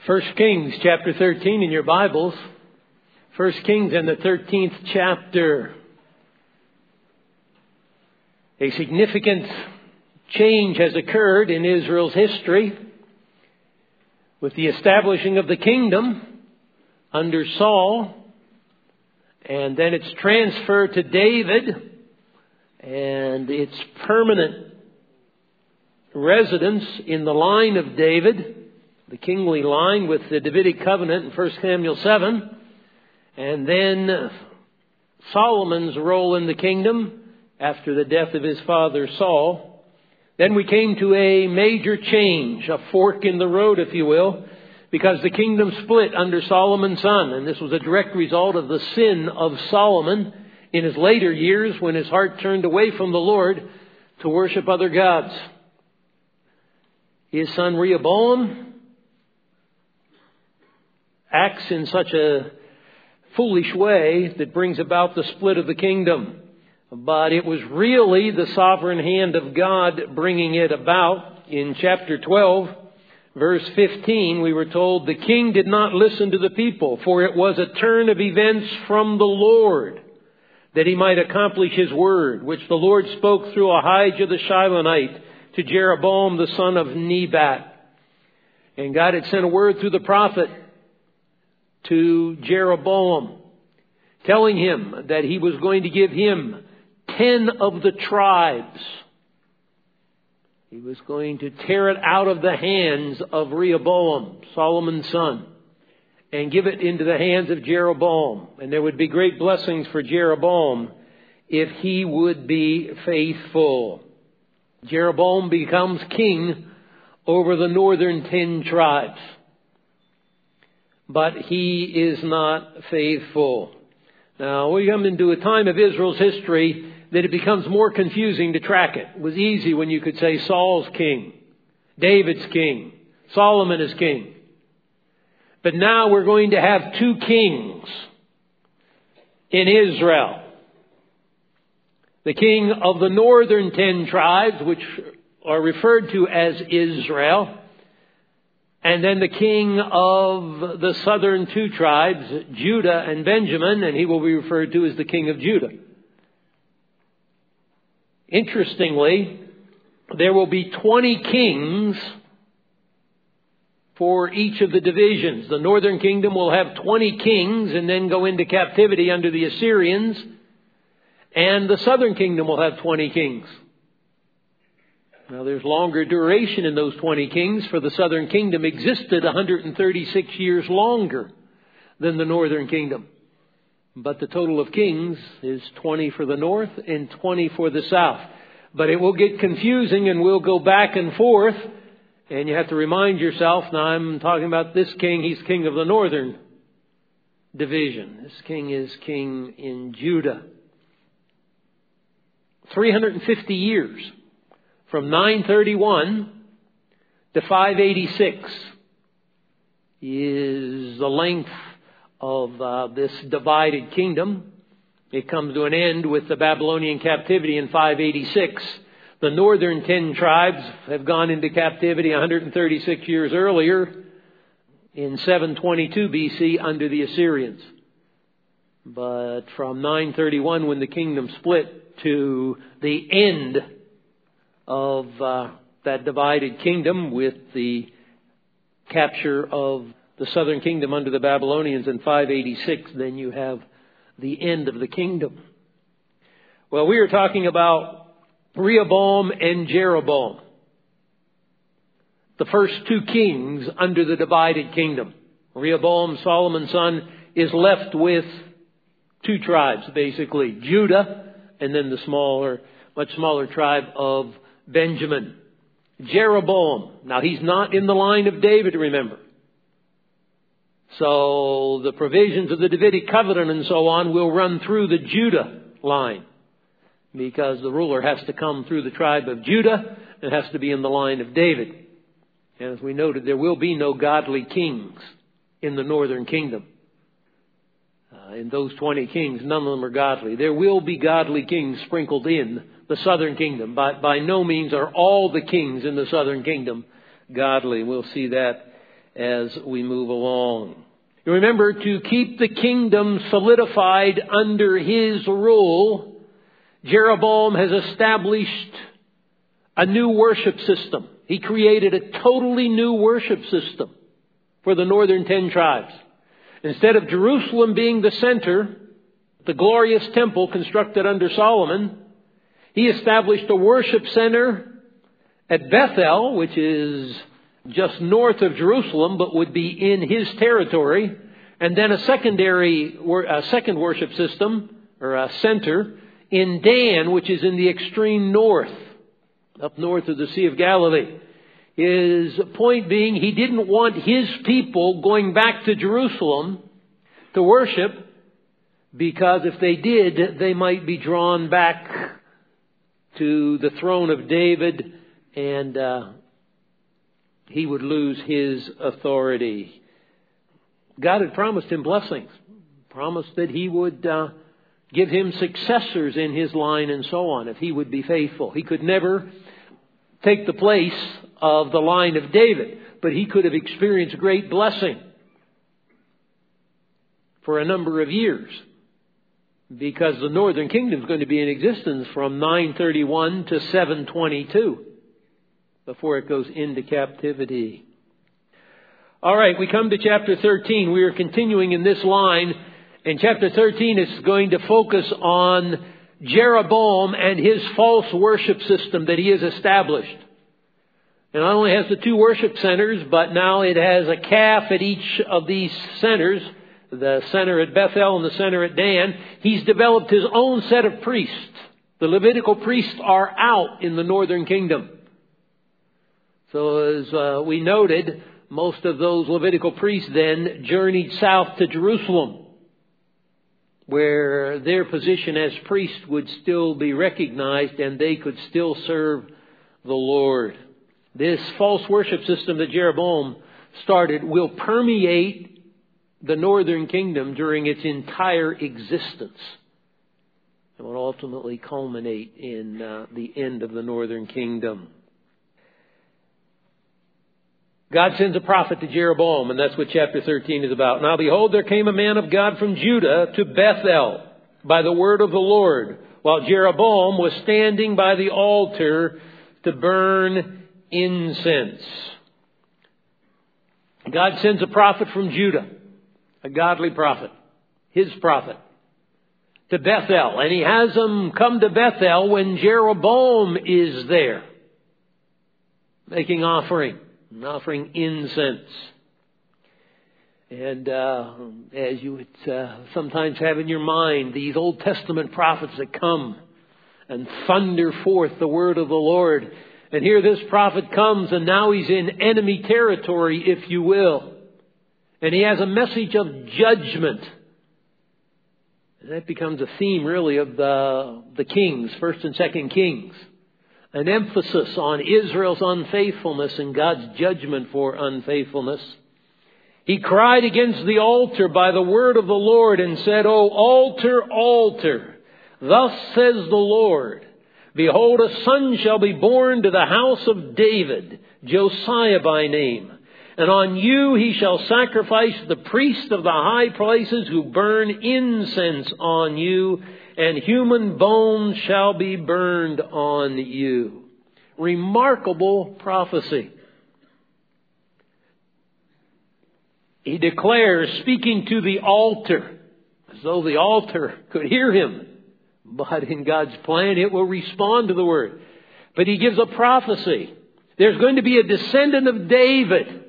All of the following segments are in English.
1 Kings chapter 13 in your Bibles. 1 Kings and the 13th chapter. A significant change has occurred in Israel's history with the establishing of the kingdom under Saul, and then its transfer to David and its permanent residence in the line of David, the kingly line with the Davidic covenant in 1 Samuel 7, and then Solomon's role in the kingdom after the death of his father Saul. Then we came to a major change, a fork in the road, if you will, because the kingdom split under Solomon's son, and this was a direct result of the sin of Solomon in his later years when his heart turned away from the Lord to worship other gods. His son Rehoboam acts in such a foolish way that brings about the split of the kingdom. But it was really the sovereign hand of God bringing it about. In chapter 12, verse 15, we were told, "The king did not listen to the people, for it was a turn of events from the Lord, that he might accomplish his word, which the Lord spoke through Ahijah the Shilonite to Jeroboam the son of Nebat." And God had sent a word through the prophet to Jeroboam, telling him that he was going to give him 10 of the tribes. He was going to tear it out of the hands of Rehoboam, Solomon's son, and give it into the hands of Jeroboam. And there would be great blessings for Jeroboam if he would be faithful. Jeroboam becomes king over the northern 10 tribes. But he is not faithful. Now, we come into a time of Israel's history that it becomes more confusing to track it. It was easy when you could say Saul's king, David's king, Solomon is king. But now we're going to have 2 kings in Israel. The king of the northern 10 tribes, which are referred to as Israel, and then the king of the southern 2 tribes, Judah and Benjamin, and he will be referred to as the king of Judah. Interestingly, there will be 20 kings for each of the divisions. The northern kingdom will have 20 kings and then go into captivity under the Assyrians, and the southern kingdom will have 20 kings. Now, there's longer duration in those 20 kings, for the southern kingdom existed 136 years longer than the northern kingdom. But the total of kings is 20 for the north and 20 for the south. But it will get confusing and we'll go back and forth. And you have to remind yourself, now I'm talking about this king, he's king of the northern division. This king is king in Judah. 350 years. From 931 to 586 is the length of this divided kingdom. It comes to an end with the Babylonian captivity in 586. The northern 10 tribes have gone into captivity 136 years earlier in 722 BC under the Assyrians. But from 931, when the kingdom split, to the end of that divided kingdom with the capture of the southern kingdom under the Babylonians in 586, then you have the end of the kingdom. Well, we are talking about Rehoboam and Jeroboam, the first 2 kings under the divided kingdom. Rehoboam, Solomon's son, is left with 2 tribes, basically, Judah and then the much smaller tribe of Benjamin. Jeroboam. Now, he's not in the line of David, remember. So the provisions of the Davidic covenant and so on will run through the Judah line, because the ruler has to come through the tribe of Judah and has to be in the line of David. And as we noted, there will be no godly kings in the northern kingdom. In those 20 kings, none of them are godly. There will be godly kings sprinkled in the southern kingdom. But by no means are all the kings in the southern kingdom godly. We'll see that as we move along. You remember, to keep the kingdom solidified under his rule, Jeroboam has established a new worship system. He created a totally new worship system for the northern 10 tribes. Instead of Jerusalem being the center, the glorious temple constructed under Solomon, he established a worship center at Bethel, which is just north of Jerusalem, but would be in his territory, and then a second worship system, or a center, in Dan, which is in the extreme north, up north of the Sea of Galilee. His point being, he didn't want his people going back to Jerusalem to worship, because if they did, they might be drawn back to the throne of David, and he would lose his authority. God had promised him blessings, promised that he would give him successors in his line and so on, if he would be faithful. He could never take the place of the line of David, but he could have experienced great blessing for a number of years, because the northern kingdom is going to be in existence from 931 to 722 before it goes into captivity. All right, we come to chapter 13. We are continuing in this line, and chapter 13 is going to focus on Jeroboam and his false worship system that he has established. It not only has the 2 worship centers, but now it has a calf at each of these centers, the center at Bethel and the center at Dan. He's developed his own set of priests. The Levitical priests are out in the northern kingdom. So as we noted, most of those Levitical priests then journeyed south to Jerusalem, where their position as priests would still be recognized and they could still serve the Lord. This false worship system that Jeroboam started will permeate the northern kingdom during its entire existence, and will ultimately culminate in the end of the northern kingdom. God sends a prophet to Jeroboam, and that's what chapter 13 is about. Now behold, there came a man of God from Judah to Bethel by the word of the Lord, while Jeroboam was standing by the altar to burn incense. God sends a prophet from Judah, a godly prophet, his prophet, to Bethel. And he has him come to Bethel when Jeroboam is there, making offering incense. And as you would sometimes have in your mind, these Old Testament prophets that come and thunder forth the word of the Lord. And here this prophet comes, and now he's in enemy territory, if you will. And he has a message of judgment. And that becomes a theme, really, of the Kings, 1st and 2nd Kings. An emphasis on Israel's unfaithfulness and God's judgment for unfaithfulness. He cried against the altar by the word of the Lord and said, O altar, altar, thus says the Lord, behold, a son shall be born to the house of David, Josiah by name. And on you he shall sacrifice the priests of the high places who burn incense on you, and human bones shall be burned on you. Remarkable prophecy. He declares, speaking to the altar, as though the altar could hear him. But in God's plan, it will respond to the word. But he gives a prophecy. There's going to be a descendant of David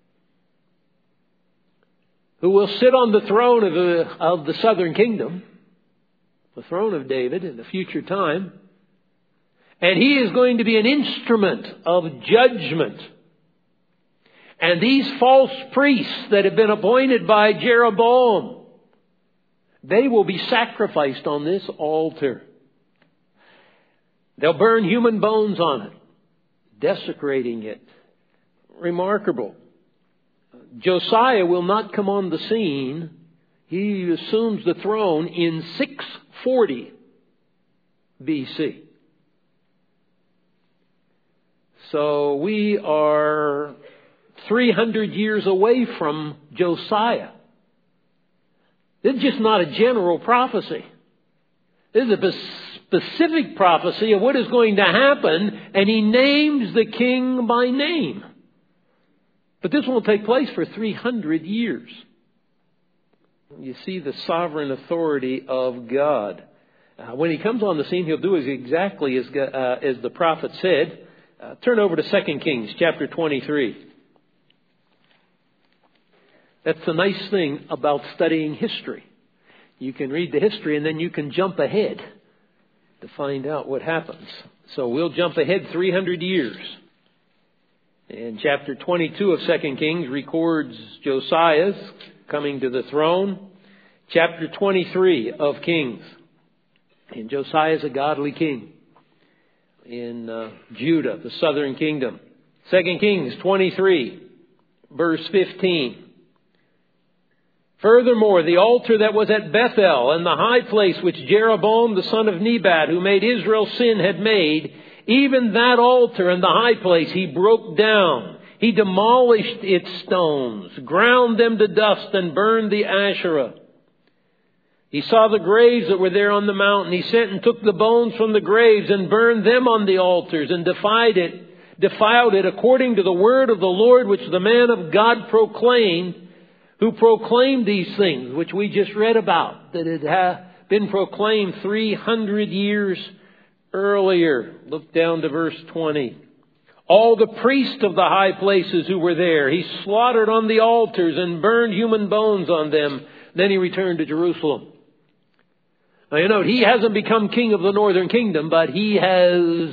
who will sit on the throne of the southern kingdom, the throne of David in the future time. And he is going to be an instrument of judgment. And these false priests that have been appointed by Jeroboam, they will be sacrificed on this altar. They'll burn human bones on it, desecrating it. Remarkable. Josiah will not come on the scene. He assumes the throne in 640 BC. So we are 300 years away from Josiah. This is just not a general prophecy. This is a specific prophecy of what is going to happen, and he names the king by name. But this won't take place for 300 years. You see the sovereign authority of God. When he comes on the scene, he'll do exactly as the prophet said. Turn over to 2 Kings chapter 23. That's the nice thing about studying history. You can read the history and then you can jump ahead to find out what happens. So we'll jump ahead 300 years. And chapter 22 of 2 Kings records Josiah's coming to the throne. Chapter 23 of Kings. And Josiah is a godly king in Judah, the southern kingdom. 2 Kings 23, verse 15. Furthermore, the altar that was at Bethel and the high place which Jeroboam the son of Nebat, who made Israel sin, had made, even that altar and the high place he broke down. He demolished its stones, ground them to dust, and burned the Asherah. He saw the graves that were there on the mountain. He sent and took the bones from the graves and burned them on the altars and defiled it according to the word of the Lord, which the man of God proclaimed, who proclaimed these things, which we just read about, that it had been proclaimed 300 years earlier. Look down to verse 20. All the priests of the high places who were there, he slaughtered on the altars and burned human bones on them. Then he returned to Jerusalem. Now you note, he hasn't become king of the northern kingdom, but he has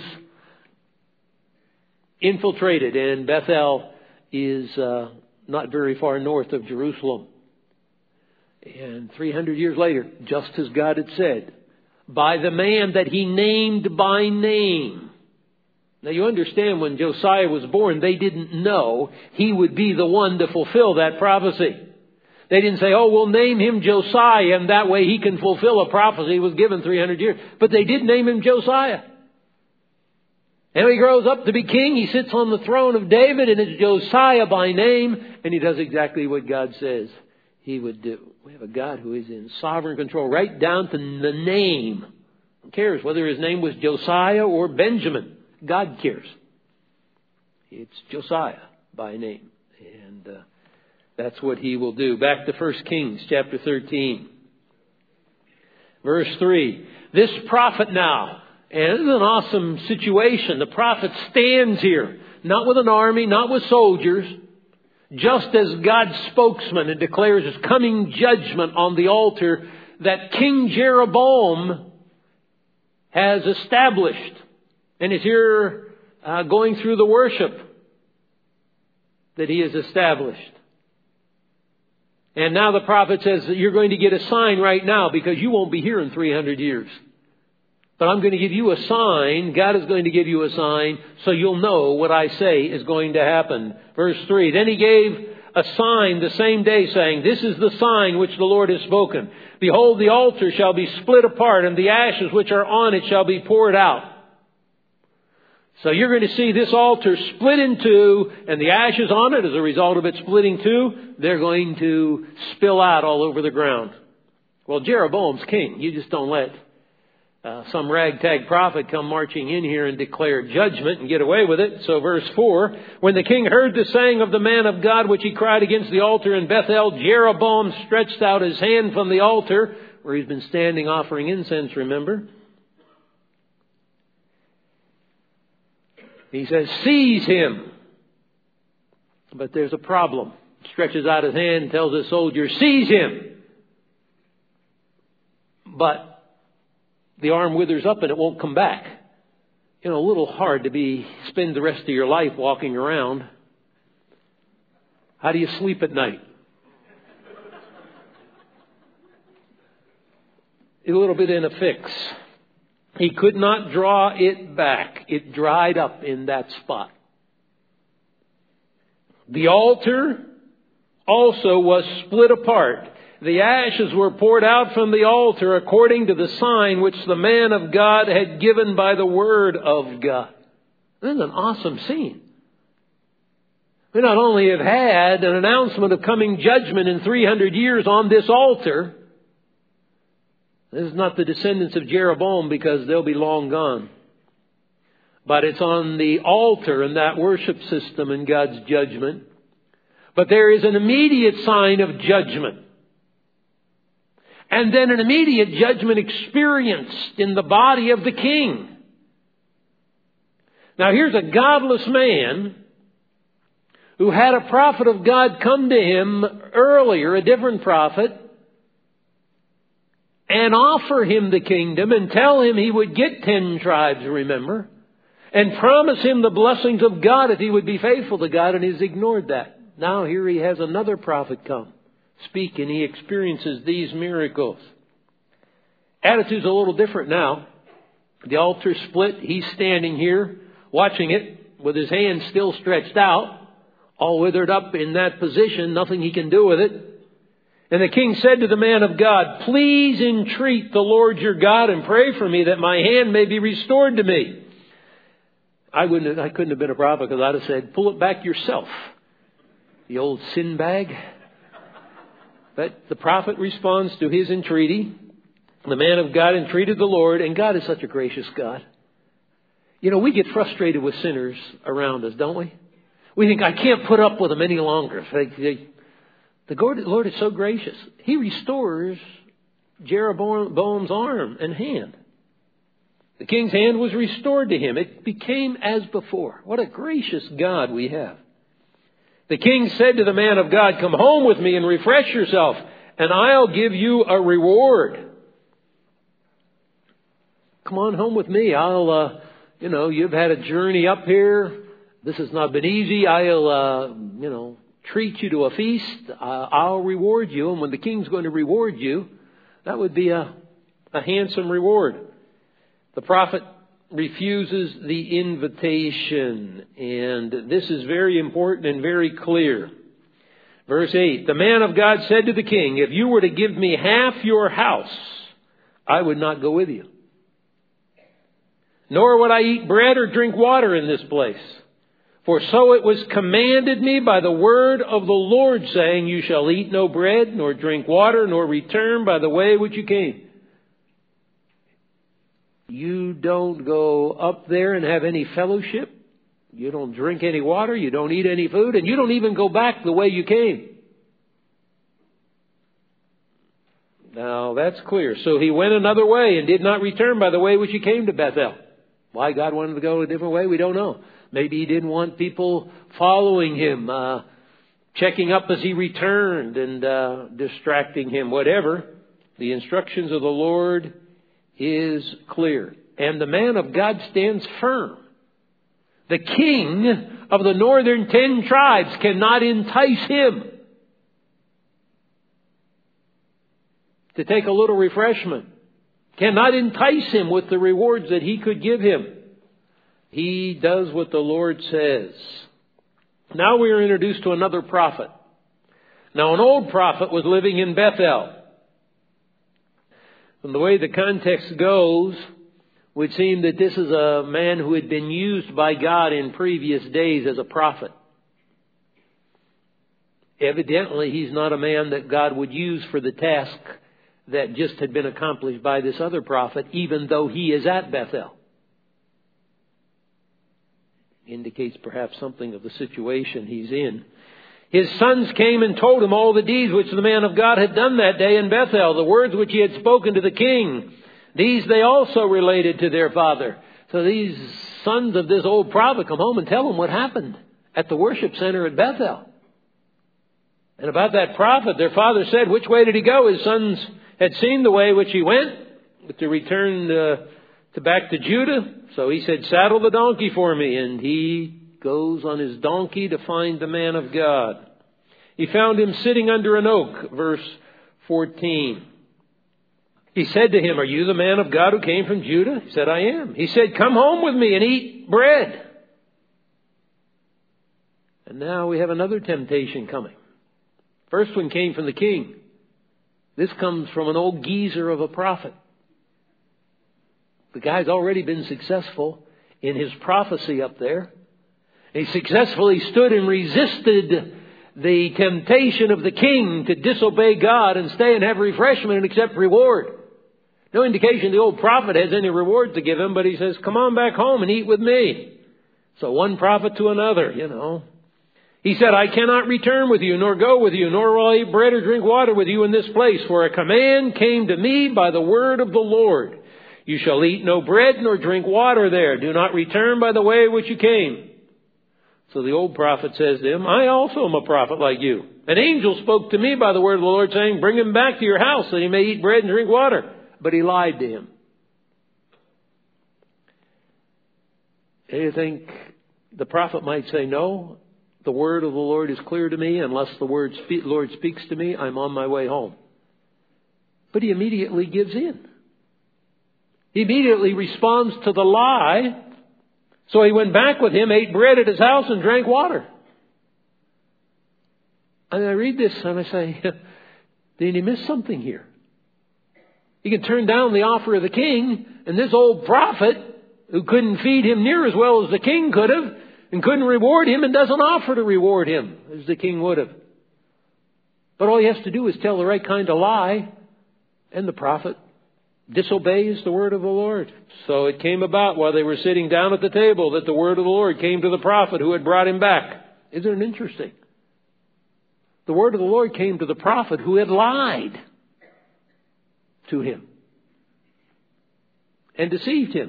infiltrated, and Bethel is not very far north of Jerusalem. And 300 years later, just as God had said, by the man that he named by name. Now you understand, when Josiah was born, they didn't know he would be the one to fulfill that prophecy. They didn't say, oh, we'll name him Josiah, and that way he can fulfill a prophecy he was given 300 years. But they did name him Josiah. And when he grows up to be king, he sits on the throne of David, and it's Josiah by name, and he does exactly what God says he would do. We have a God who is in sovereign control, right down to the name. Who cares whether his name was Josiah or Benjamin? God cares. It's Josiah by name. And that's what he will do. Back to 1 Kings chapter 13. Verse 3. This prophet now, and this is an awesome situation. The prophet stands here, not with an army, not with soldiers, just as God's spokesman, and declares his coming judgment on the altar that King Jeroboam has established, and is here going through the worship that he has established. And now the prophet says that you're going to get a sign right now, because you won't be here in 300 years. But I'm going to give you a sign. God is going to give you a sign so you'll know what I say is going to happen. Verse 3. Then he gave a sign the same day, saying, this is the sign which the Lord has spoken. Behold, the altar shall be split apart, and the ashes which are on it shall be poured out. So you're going to see this altar split in two, and the ashes on it, as a result of it splitting two, they're going to spill out all over the ground. Well, Jeroboam's king. You just don't let some ragtag prophet come marching in here and declare judgment and get away with it. So verse 4, when the king heard the saying of the man of God, which he cried against the altar in Bethel, Jeroboam stretched out his hand from the altar, where he's been standing offering incense, remember. He says, seize him. But there's a problem. Stretches out his hand and tells his soldier, seize him. But the arm withers up and it won't come back. You know, a little hard to spend the rest of your life walking around. How do you sleep at night? A little bit in a fix. He could not draw it back. It dried up in that spot. The altar also was split apart. The ashes were poured out from the altar according to the sign which the man of God had given by the word of God. This is an awesome scene. We not only have had an announcement of coming judgment in 300 years on this altar. This is not the descendants of Jeroboam because they'll be long gone. But it's on the altar and that worship system in God's judgment. But there is an immediate sign of judgment. And then an immediate judgment experienced in the body of the king. Now here's a godless man who had a prophet of God come to him earlier, a different prophet, and offer him the kingdom and tell him he would get 10 tribes, remember, and promise him the blessings of God if he would be faithful to God, and he's ignored that. Now here he has another prophet come, speak, and he experiences these miracles. Attitude's a little different now. The altar's split. He's standing here watching it with his hands still stretched out, all withered up in that position, nothing he can do with it. And the king said to the man of God, "Please entreat the Lord your God and pray for me that my hand may be restored to me." I couldn't have been a prophet because I'd have said, "Pull it back yourself, the old sin bag." But the prophet responds to his entreaty. The man of God entreated the Lord, and God is such a gracious God. You know, we get frustrated with sinners around us, don't we? We think, I can't put up with them any longer. The Lord is so gracious. He restores Jeroboam's arm and hand. The king's hand was restored to him. It became as before. What a gracious God we have. The king said to the man of God, "Come home with me and refresh yourself, and I'll give you a reward." Come on home with me. You've had a journey up here. This has not been easy. I'll, treat you to a feast. I'll reward you. And when the king's going to reward you, that would be a handsome reward. The prophet refuses the invitation. And this is very important and very clear. Verse 8, the man of God said to the king, "If you were to give me half your house, I would not go with you. Nor would I eat bread or drink water in this place. For so it was commanded me by the word of the Lord, saying, you shall eat no bread, nor drink water, nor return by the way which you came." You don't go up there and have any fellowship. You don't drink any water. You don't eat any food. And you don't even go back the way you came. Now, that's clear. So he went another way and did not return by the way which he came to Bethel. Why God wanted to go a different way, we don't know. Maybe he didn't want people following him, checking up as he returned and distracting him, whatever. The instructions of the Lord is clear. And the man of God stands firm. The king of the northern 10 tribes cannot entice him to take a little refreshment. Cannot entice him with the rewards that he could give him. He does what the Lord says. Now we are introduced to another prophet. Now an old prophet was living in Bethel. From the way the context goes, it would seem that this is a man who had been used by God in previous days as a prophet. Evidently, he's not a man that God would use for the task that just had been accomplished by this other prophet, even though he is at Bethel. Indicates perhaps something of the situation he's in. His sons came and told him all the deeds which the man of God had done that day in Bethel, the words which he had spoken to the king. These they also related to their father. So these sons of this old prophet come home and tell him what happened at the worship center at Bethel. And about that prophet, their father said, which way did he go? His sons had seen the way which he went, to return back to Judah. So he said, saddle the donkey for me. And he goes on his donkey to find the man of God. He found him sitting under an oak, verse 14. He said to him, "Are you the man of God who came from Judah?" He said, "I am." He said, "Come home with me and eat bread." And now we have another temptation coming. First one came from the king. This comes from an old geezer of a prophet. The guy's already been successful in his prophecy up there. He successfully stood and resisted the temptation of the king to disobey God and stay and have refreshment and accept reward. No indication the old prophet has any reward to give him, but he says, come on back home and eat with me. So one prophet to another, He said, I cannot return with you, nor go with you, nor will I eat bread or drink water with you in this place. For a command came to me by the word of the Lord. You shall eat no bread nor drink water there. Do not return by the way which you came. So the old prophet says to him, I also am a prophet like you. An angel spoke to me by the word of the Lord, saying, bring him back to your house that he may eat bread and drink water. But he lied to him. And you think the prophet might say, no, the word of the Lord is clear to me. Unless the Lord speaks to me, I'm on my way home. But he immediately gives in. He immediately responds to the lie. So he went back with him, ate bread at his house, and drank water. And I read this and I say, did he miss something here? He can turn down the offer of the king, and this old prophet, who couldn't feed him near as well as the king could have, and couldn't reward him, and doesn't offer to reward him as the king would have. But all he has to do is tell the right kind of lie, and the prophet disobeys the word of the Lord. So it came about while they were sitting down at the table that the word of the Lord came to the prophet who had brought him back. Isn't it interesting? The word of the Lord came to the prophet who had lied to him and deceived him.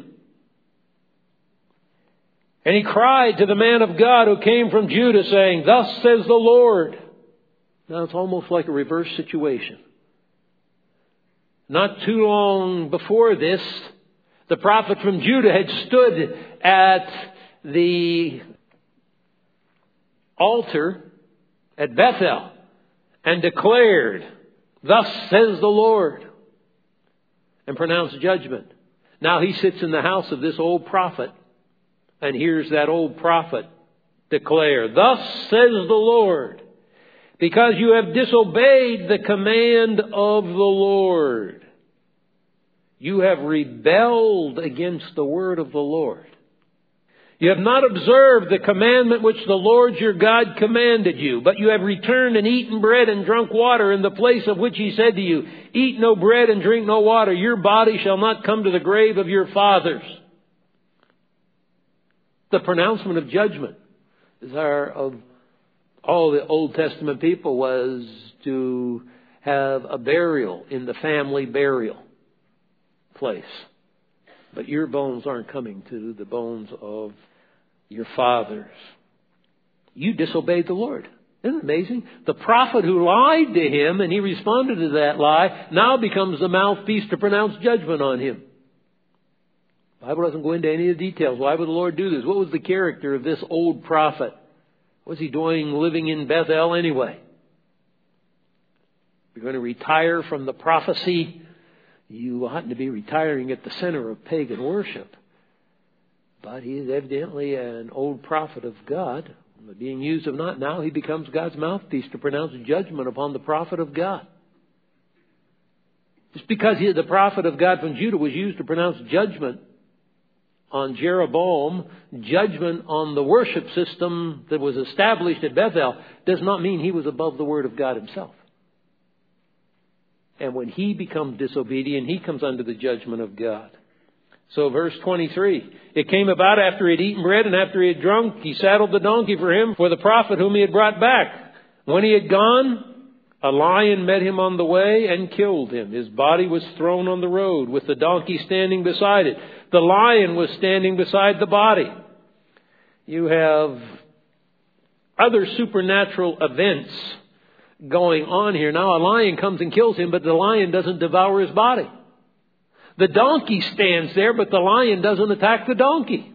And he cried to the man of God who came from Judah, saying, thus says the Lord. Now it's almost like a reverse situation. Not too long before this, the prophet from Judah had stood at the altar at Bethel and declared, thus says the Lord, and pronounced judgment. Now he sits in the house of this old prophet and hears that old prophet declare, thus says the Lord, because you have disobeyed the command of the Lord. You have rebelled against the word of the Lord. You have not observed the commandment which the Lord your God commanded you, but you have returned and eaten bread and drunk water in the place of which he said to you, eat no bread and drink no water. Your body shall not come to the grave of your fathers. The pronouncement of judgment of all the Old Testament people was to have a burial in the family burial place. But your bones aren't coming to the bones of your fathers. You disobeyed the Lord. Isn't it amazing? The prophet who lied to him and he responded to that lie now becomes the mouthpiece to pronounce judgment on him. The Bible doesn't go into any of the details. Why would the Lord do this? What was the character of this old prophet? What was he doing living in Bethel anyway? You're going to retire from the prophecy. You oughtn't to be retiring at the center of pagan worship. But he is evidently an old prophet of God, being used of not. Now he becomes God's mouthpiece to pronounce judgment upon the prophet of God. Just because the prophet of God from Judah was used to pronounce judgment on Jeroboam, judgment on the worship system that was established at Bethel, does not mean he was above the word of God himself. And when he becomes disobedient, he comes under the judgment of God. So verse 23, it came about after he had eaten bread and after he had drunk, he saddled the donkey for him for the prophet whom he had brought back. When he had gone, a lion met him on the way and killed him. His body was thrown on the road with the donkey standing beside it. The lion was standing beside the body. You have other supernatural events going on here. Now a lion comes and kills him, but the lion doesn't devour his body. The donkey stands there, but the lion doesn't attack the donkey.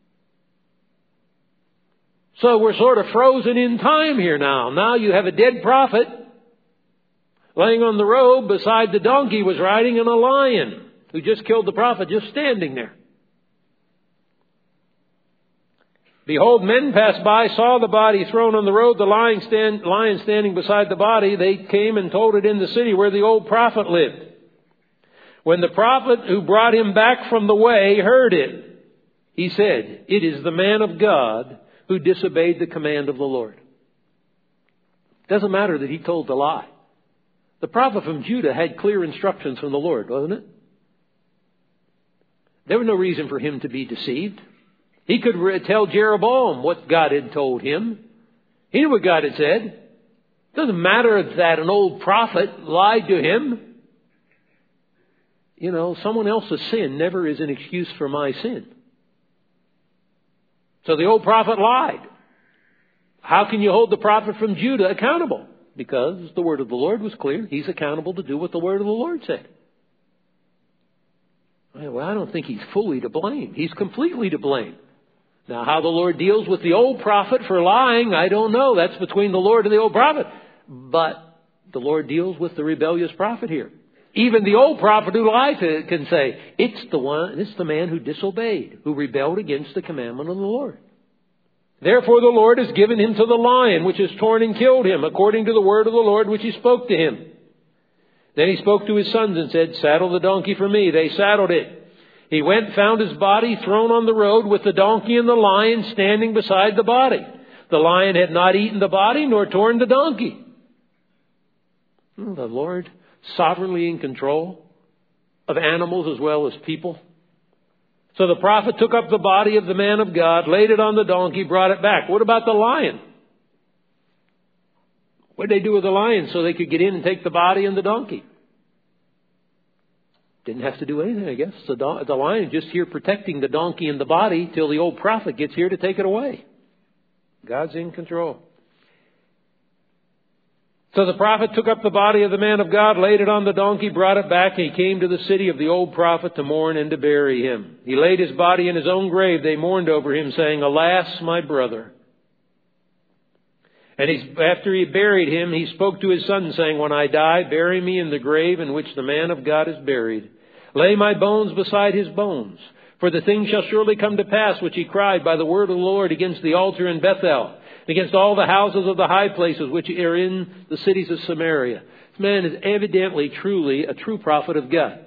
So we're sort of frozen in time here now. Now you have a dead prophet laying on the road beside the donkey was riding, and a lion who just killed the prophet just standing there. Behold, men passed by, saw the body thrown on the road, the lion standing beside the body. They came and told it in the city where the old prophet lived. When the prophet who brought him back from the way heard it, he said, it is the man of God who disobeyed the command of the Lord. Doesn't matter that he told the lie. The prophet from Judah had clear instructions from the Lord, wasn't it? There was no reason for him to be deceived. He could tell Jeroboam what God had told him. He knew what God had said. Doesn't matter that an old prophet lied to him. You know, someone else's sin never is an excuse for my sin. So the old prophet lied. How can you hold the prophet from Judah accountable? Because the word of the Lord was clear. He's accountable to do what the word of the Lord said. Well, I don't think he's fully to blame. He's completely to blame. Now, how the Lord deals with the old prophet for lying, I don't know. That's between the Lord and the old prophet. But the Lord deals with the rebellious prophet here. Even the old prophet who lied can say, it's the man who disobeyed, who rebelled against the commandment of the Lord. Therefore the Lord has given him to the lion, which has torn and killed him, according to the word of the Lord which he spoke to him. Then he spoke to his sons and said, saddle the donkey for me. They saddled it. He went and found his body thrown on the road with the donkey and the lion standing beside the body. The lion had not eaten the body nor torn the donkey. The Lord sovereignly in control of animals as well as people. So the prophet took up the body of the man of God, laid it on the donkey, brought it back. What about the lion? What did they do with the lion so they could get in and take the body and the donkey? Didn't have to do anything, I guess. The lion is just here protecting the donkey and the body till the old prophet gets here to take it away. God's in control. So the prophet took up the body of the man of God, laid it on the donkey, brought it back, and he came to the city of the old prophet to mourn and to bury him. He laid his body in his own grave. They mourned over him, saying, alas, my brother. And after he buried him, he spoke to his son, saying, when I die, bury me in the grave in which the man of God is buried. Lay my bones beside his bones. For the thing shall surely come to pass, which he cried by the word of the Lord against the altar in Bethel, against all the houses of the high places which are in the cities of Samaria. This man is evidently, truly a true prophet of God.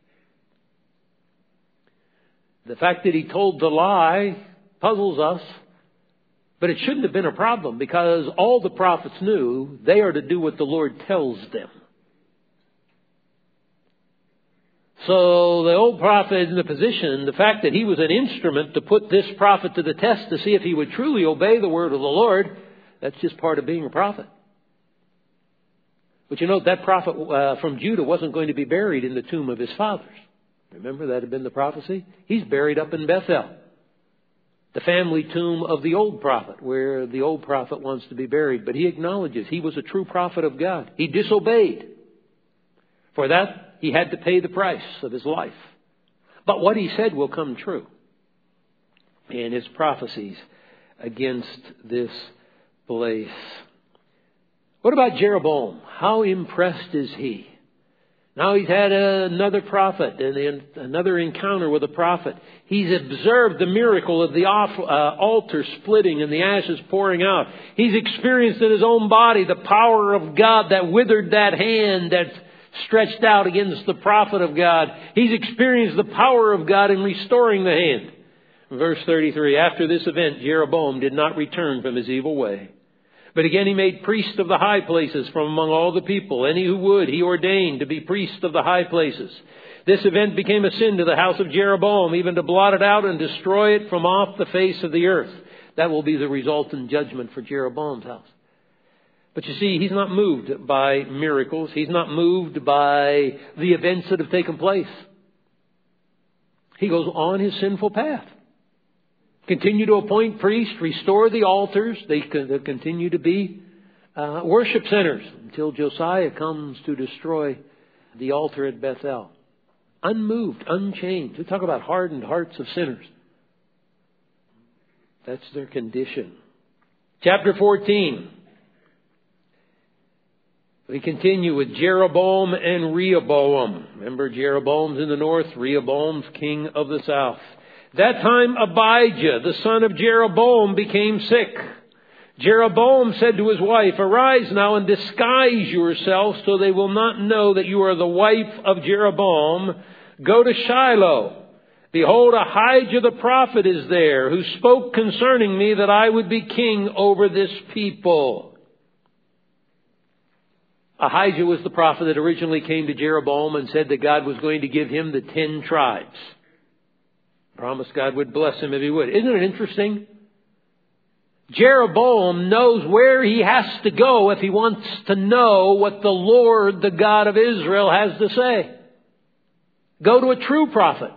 The fact that he told the lie puzzles us, but it shouldn't have been a problem because all the prophets knew they are to do what the Lord tells them. So the old prophet in the position, the fact that he was an instrument to put this prophet to the test to see if he would truly obey the word of the Lord, that's just part of being a prophet. But you know, that prophet from Judah wasn't going to be buried in the tomb of his fathers. Remember, that had been the prophecy? He's buried up in Bethel, the family tomb of the old prophet, where the old prophet wants to be buried. But he acknowledges he was a true prophet of God. He disobeyed. For that, he had to pay the price of his life. But what he said will come true. And his prophecies against this place. What about Jeroboam? How impressed is he? Now he's had another prophet and another encounter with a prophet. He's observed the miracle of the altar splitting and the ashes pouring out. He's experienced in his own body the power of God that withered that hand that's stretched out against the prophet of God. He's experienced the power of God in restoring the hand. Verse 33, after this event, Jeroboam did not return from his evil way. But again he made priests of the high places from among all the people. Any who would, he ordained to be priests of the high places. This event became a sin to the house of Jeroboam, even to blot it out and destroy it from off the face of the earth. That will be the resultant judgment for Jeroboam's house. But you see, he's not moved by miracles. He's not moved by the events that have taken place. He goes on his sinful path. Continue to appoint priests, restore the altars. They continue to be worship centers until Josiah comes to destroy the altar at Bethel. Unmoved, unchanged. We talk about hardened hearts of sinners. That's their condition. Chapter 14. We continue with Jeroboam and Rehoboam. Remember, Jeroboam's in the north, Rehoboam's king of the south. That time Abijah, the son of Jeroboam, became sick. Jeroboam said to his wife, arise now and disguise yourself so they will not know that you are the wife of Jeroboam. Go to Shiloh Behold, Ahijah the prophet is there, who spoke concerning me that I would be king over this people. Ahijah was the prophet that originally came to Jeroboam and said that God was going to give him the 10 tribes. Promised God would bless him if he would. Isn't it interesting? Jeroboam knows where he has to go if he wants to know what the Lord, the God of Israel, has to say. Go to a true prophet.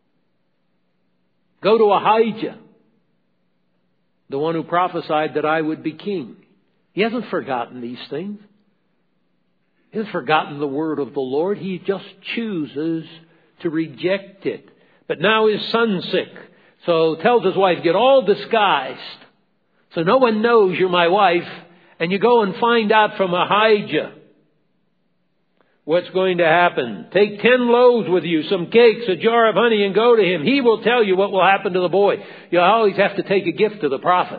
Go to Ahijah, the one who prophesied that I would be king. He hasn't forgotten these things. He hasn't forgotten the word of the Lord. He just chooses to reject it. But now his son's sick, so tells his wife, get all disguised, so no one knows you're my wife, and you go and find out from Ahijah what's going to happen. Take 10 loaves with you, some cakes, a jar of honey, and go to him. He will tell you what will happen to the boy. You always have to take a gift to the prophet,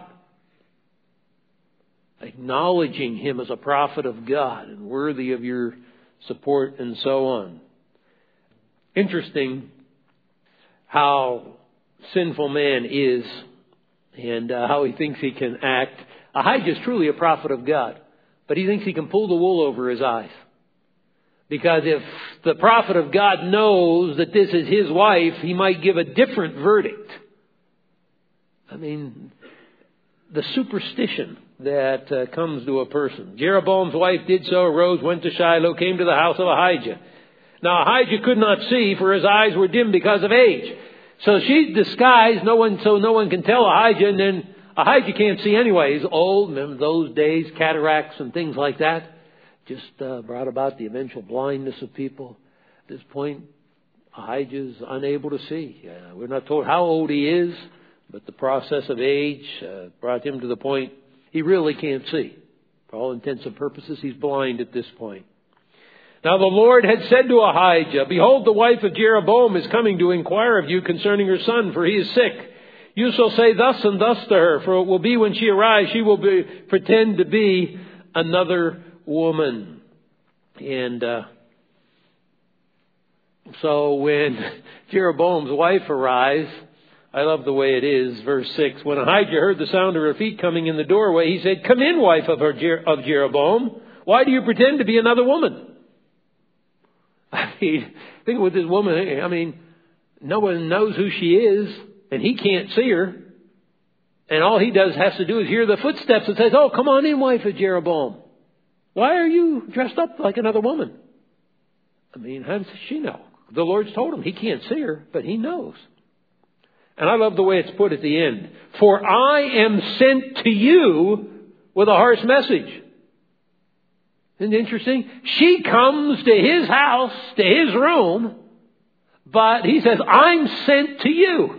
acknowledging him as a prophet of God and worthy of your support and so on. Interesting how sinful man is and how he thinks he can act. Ahijah is truly a prophet of God, but he thinks he can pull the wool over his eyes. Because if the prophet of God knows that this is his wife, he might give a different verdict. I mean, the superstition that comes to a person. Jeroboam's wife did so, arose, went to Shiloh, came to the house of Ahijah. Now Ahijah could not see, for his eyes were dim because of age. So she's disguised, so no one can tell Ahijah, and then Ahijah can't see anyway. He's old. Remember those days, cataracts and things like that just brought about the eventual blindness of people. At this point, Ahijah's unable to see. We're not told how old he is, but the process of age brought him to the point he really can't see. For all intents and purposes, he's blind at this point. Now the Lord had said to Ahijah, behold, the wife of Jeroboam is coming to inquire of you concerning her son, for he is sick. You shall say thus and thus to her, for it will be when she arrives, she will pretend to be another woman. And so when Jeroboam's wife arrives, I love the way it is, verse 6. When Ahijah heard the sound of her feet coming in the doorway, he said, come in, wife of Jeroboam. Why do you pretend to be another woman? I mean, think with this woman, I mean, no one knows who she is, and he can't see her. And all he has to do is hear the footsteps and says, oh, come on in, wife of Jeroboam. Why are you dressed up like another woman? I mean, how does she know? The Lord's told him he can't see her, but he knows. And I love the way it's put at the end. For I am sent to you with a harsh message. Isn't it interesting? She comes to his house, to his room, but he says, I'm sent to you.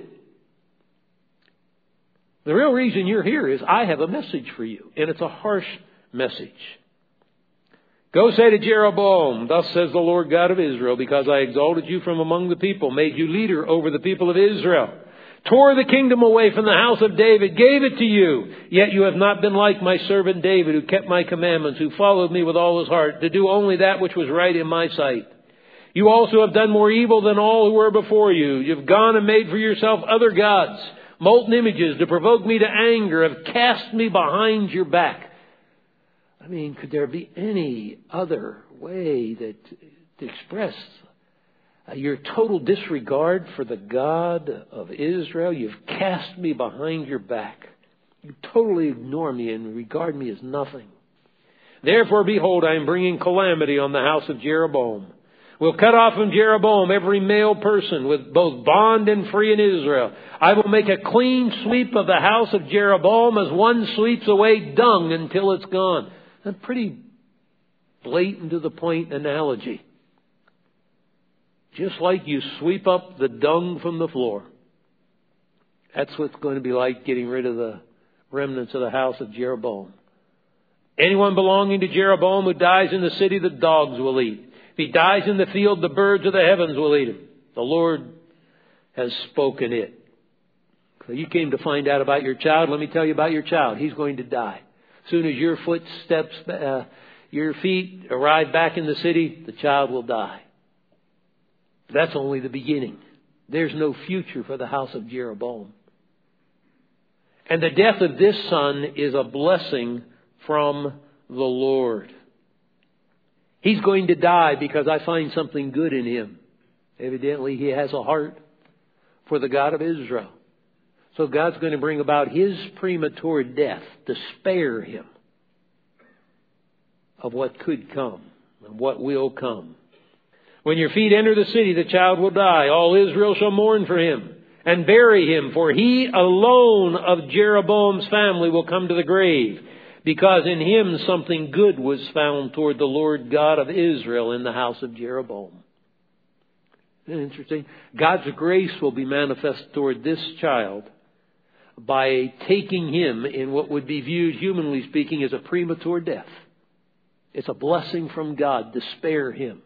The real reason you're here is I have a message for you, and it's a harsh message. Go say to Jeroboam, thus says the Lord God of Israel, because I exalted you from among the people, made you leader over the people of Israel, tore the kingdom away from the house of David, gave it to you. Yet you have not been like my servant David, who kept my commandments, who followed me with all his heart, to do only that which was right in my sight. You also have done more evil than all who were before you. You've gone and made for yourself other gods, molten images, to provoke me to anger, have cast me behind your back. I mean, could there be any other way to express your total disregard for the God of Israel? You've cast me behind your back. You totally ignore me and regard me as nothing. Therefore, behold, I am bringing calamity on the house of Jeroboam. We'll cut off from Jeroboam every male person, with both bond and free in Israel. I will make a clean sweep of the house of Jeroboam as one sweeps away dung until it's gone. A pretty blatant to the point analogy. Just like you sweep up the dung from the floor. That's what it's going to be like getting rid of the remnants of the house of Jeroboam. Anyone belonging to Jeroboam who dies in the city, the dogs will eat. If he dies in the field, the birds of the heavens will eat him. The Lord has spoken it. So you came to find out about your child. Let me tell you about your child. He's going to die. As soon as your footsteps, your feet arrive back in the city, the child will die. That's only the beginning. there's no future for the house of Jeroboam. And the death of this son is a blessing from the Lord. He's going to die because I find something good in him. Evidently, he has a heart for the God of Israel. So God's going to bring about his premature death to spare him of what could come and what will come. When your feet enter the city, the child will die. All Israel shall mourn for him and bury him, for he alone of Jeroboam's family will come to the grave, because in him something good was found toward the Lord God of Israel in the house of Jeroboam. Isn't that interesting? God's grace will be manifest toward this child by taking him in what would be viewed, humanly speaking, as a premature death. It's a blessing from God to spare him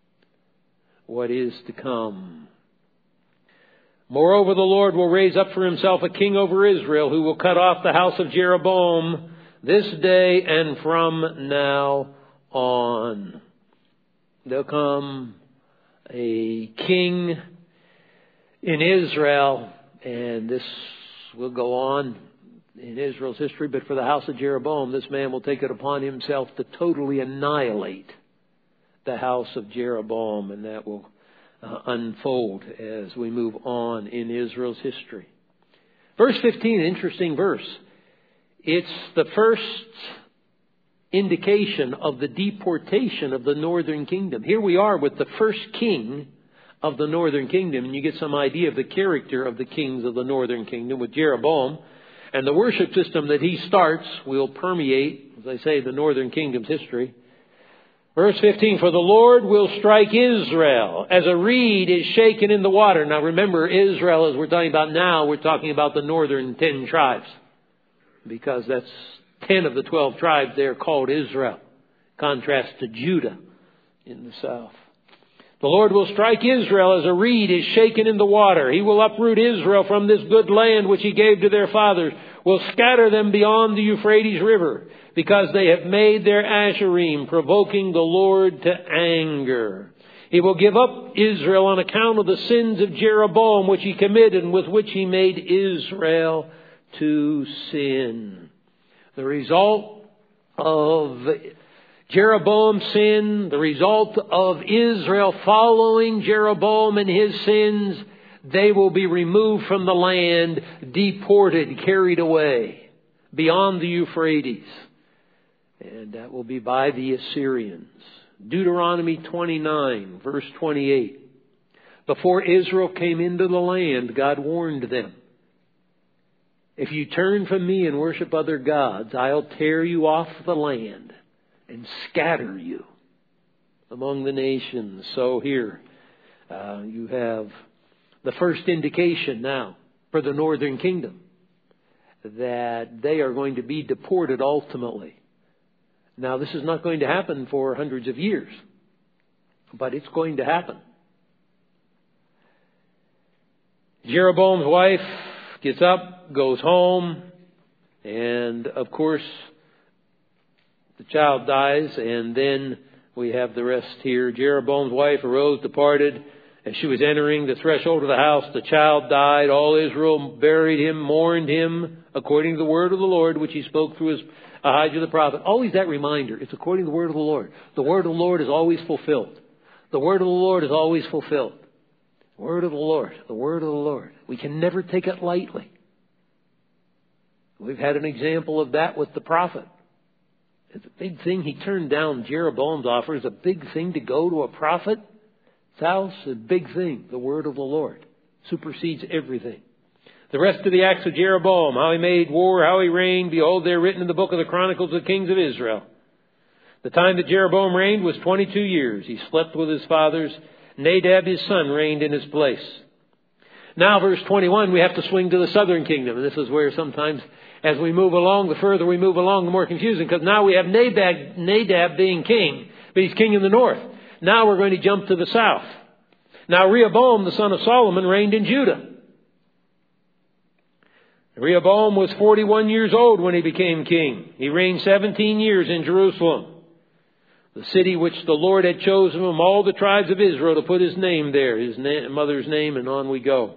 what is to come. Moreover, the Lord will raise up for himself a king over Israel, who will cut off the house of Jeroboam this day and from now on. There'll come a king in Israel, and this will go on in Israel's history, but for the house of Jeroboam, this man will take it upon himself to totally annihilate the house of Jeroboam, and that will unfold as we move on in Israel's history. Verse 15, an interesting verse. It's the first indication of the deportation of the northern kingdom. Here we are with the first king of the northern kingdom, and you get some idea of the character of the kings of the northern kingdom with Jeroboam. And the worship system that he starts will permeate, as I say, the northern kingdom's history. Verse 15, for the Lord will strike Israel as a reed is shaken in the water. Now remember, Israel, as we're talking about now, we're talking about the northern 10 tribes. Because that's 10 of the 12 tribes there called Israel. Contrast to Judah in the south. The Lord will strike Israel as a reed is shaken in the water. He will uproot Israel from this good land which he gave to their fathers. Will scatter them beyond the Euphrates River, because they have made their Asherim, provoking the Lord to anger. He will give up Israel on account of the sins of Jeroboam, which he committed and with which he made Israel to sin. The result of Jeroboam's sin, the result of Israel following Jeroboam and his sins, they will be removed from the land, deported, carried away beyond the Euphrates. And that will be by the Assyrians. Deuteronomy 29, verse 28. Before Israel came into the land, God warned them, if you turn from me and worship other gods, I'll tear you off the land and scatter you among the nations. So here you have the first indication now for the northern kingdom that they are going to be deported ultimately. Now, this is not going to happen for hundreds of years, but it's going to happen. Jeroboam's wife gets up, goes home, and of course, the child dies, and then we have the rest here. Jeroboam's wife arose, departed. As she was entering the threshold of the house, the child died. All Israel buried him, mourned him, according to the word of the Lord, which he spoke through Ahijah the prophet. Always that reminder. It's according to the word of the Lord. The word of the Lord is always fulfilled. The word of the Lord is always fulfilled. The word of the Lord. The word of the Lord. We can never take it lightly. We've had an example of that with the prophet. It's a big thing. He turned down Jeroboam's offer. It's a big thing to go to a prophet's house. A big thing. The word of the Lord supersedes everything. The rest of the acts of Jeroboam, how he made war, how he reigned, behold, they're written in the book of the Chronicles of the Kings of Israel. The time that Jeroboam reigned was 22 years. He slept with his fathers. Nadab, his son, reigned in his place. Now, verse 21, we have to swing to the southern kingdom. And this is where sometimes, as we move along, the further we move along, the more confusing. Because now we have Nadab being king, but he's king in the north. Now we're going to jump to the south. Now Rehoboam, the son of Solomon, reigned in Judah. Rehoboam was 41 years old when he became king. He reigned 17 years in Jerusalem. The city which the Lord had chosen from all the tribes of Israel to put His name there, His mother's name, and on we go.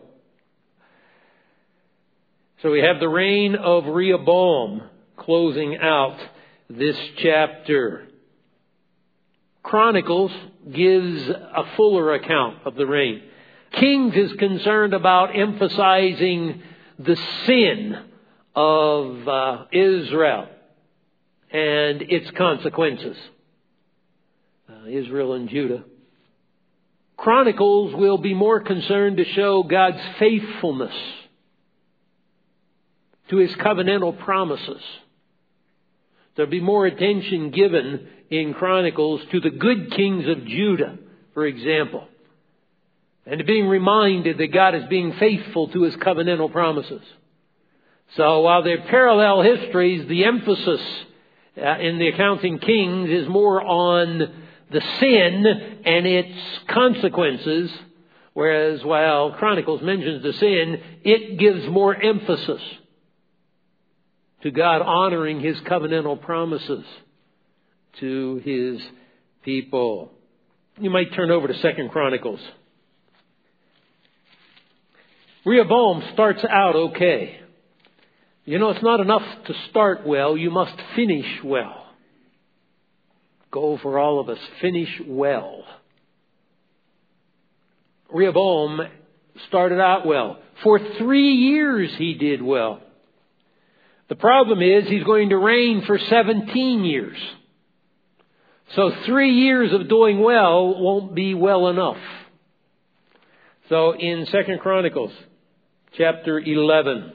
So we have the reign of Rehoboam closing out this chapter. Chronicles gives a fuller account of the reign. Kings is concerned about emphasizing the sin of Israel and its consequences. Israel and Judah. Chronicles will be more concerned to show God's faithfulness to His covenantal promises. There'll be more attention given in Chronicles to the good kings of Judah, for example, and to being reminded that God is being faithful to His covenantal promises. So while they're parallel histories, the emphasis in the accounts in Kings is more on the sin and its consequences, whereas while Chronicles mentions the sin, it gives more emphasis to God honoring His covenantal promises to His people. You might turn over to 2 Chronicles. Rehoboam starts out okay. You know, it's not enough to start well, you must finish well. Goal for all of us, finish well. Rehoboam started out well. For 3 years he did well. The problem is he's going to reign for 17 years. So 3 years of doing well won't be well enough. So in 2 Chronicles chapter 11,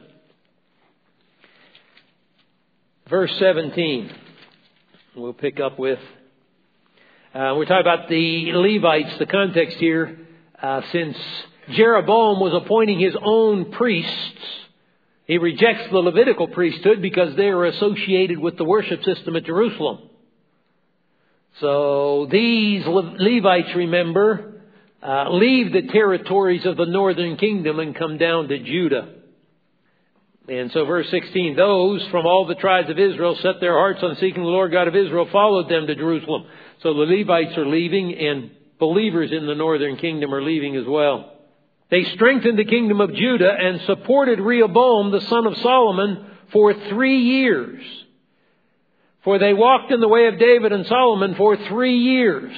verse 17, we'll pick up with. We're talking about the Levites. The context here, since Jeroboam was appointing his own priests, he rejects the Levitical priesthood because they are associated with the worship system at Jerusalem. So these Levites, remember, leave the territories of the northern kingdom and come down to Judah. And so verse 16, those from all the tribes of Israel set their hearts on seeking the Lord God of Israel, followed them to Jerusalem. So the Levites are leaving, and believers in the northern kingdom are leaving as well. They strengthened the kingdom of Judah and supported Rehoboam, the son of Solomon, for 3 years. For they walked in the way of David and Solomon for 3 years.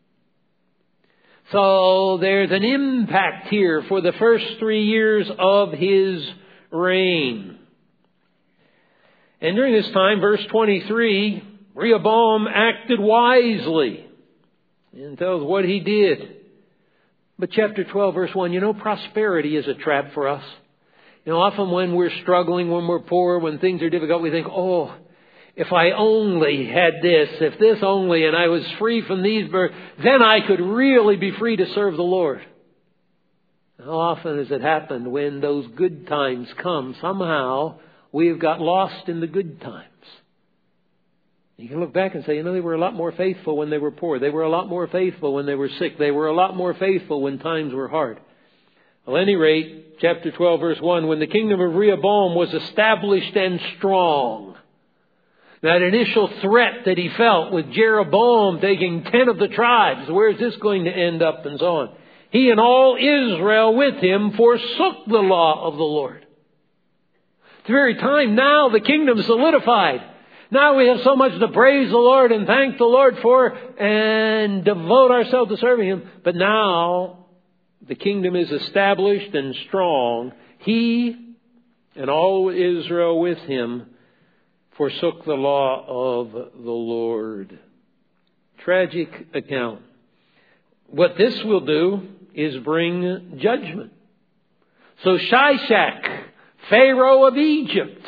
So there's an impact here for the first 3 years of his reign. And during this time, verse 23, Rehoboam acted wisely and tells what he did. But chapter 12, verse 1, you know, prosperity is a trap for us. You know, often when we're struggling, when we're poor, when things are difficult, we think, oh, if I only had this, if this only, and I was free from these burdens, then I could really be free to serve the Lord. How often has it happened when those good times come? Somehow we have got lost in the good times. You can look back and say, you know, they were a lot more faithful when they were poor. They were a lot more faithful when they were sick. They were a lot more faithful when times were hard. Well, at any rate, chapter 12, verse 1, when the kingdom of Rehoboam was established and strong, that initial threat that he felt with Jeroboam taking 10 of the tribes, where's this going to end up, and so on. He and all Israel with him forsook the law of the Lord. At the very time now the kingdom solidified. Now we have so much to praise the Lord and thank the Lord for and devote ourselves to serving Him. But now the kingdom is established and strong. He and all Israel with him forsook the law of the Lord. Tragic account. What this will do is bring judgment. So Shishak, Pharaoh of Egypt,